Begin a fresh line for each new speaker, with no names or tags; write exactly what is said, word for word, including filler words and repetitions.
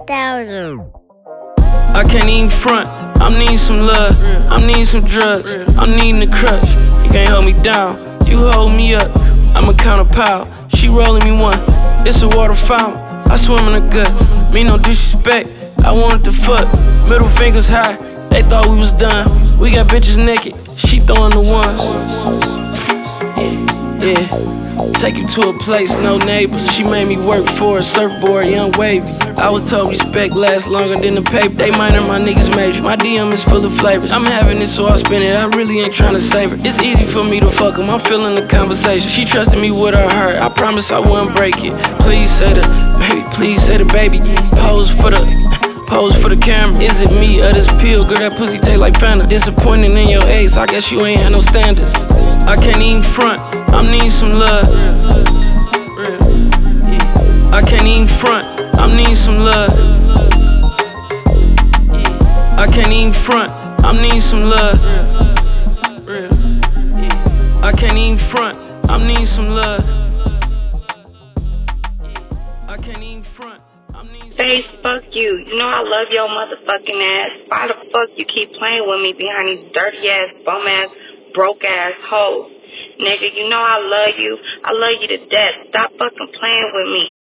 thousand.
I can't even front, I'm needing some love, I'm needing some drugs, I'm needing a crutch. You can't hold me down, you hold me up, I'ma count a pile. She rolling me one, it's a water fountain, I swim in the guts. Me no disrespect, I wanted to fuck. Middle fingers high, they thought we was done. We got bitches naked, she throwing the ones. Yeah, take you to a place, no neighbors. She made me work for a surfboard, young wavy. I was told respect lasts longer than the paper. They minor, my niggas major. My D M is full of flavors. I'm having it, so I spend it. I really ain't tryna save her. It's easy for me to fuck 'em. I'm feeling the conversation. She trusted me with her heart. I promise I wouldn't break it. Please say the baby, please say the baby. Pose for the Pose for the camera. Is it me or this pill? Girl, that pussy taste like Fanta. Disappointed in your ex, I guess you ain't had no standards. I can't even front, I'm needing some love. I can't even front, I'm needing some love. I can't even front, I'm needing some love. I can't even front, I'm needing some love. I can't even front.
Face, fuck you. You know I love your motherfucking ass. Why the fuck you keep playing with me behind these dirty ass, bum ass, broke ass hoes? Nigga, you know I love you. I love you to death. Stop fucking playing with me.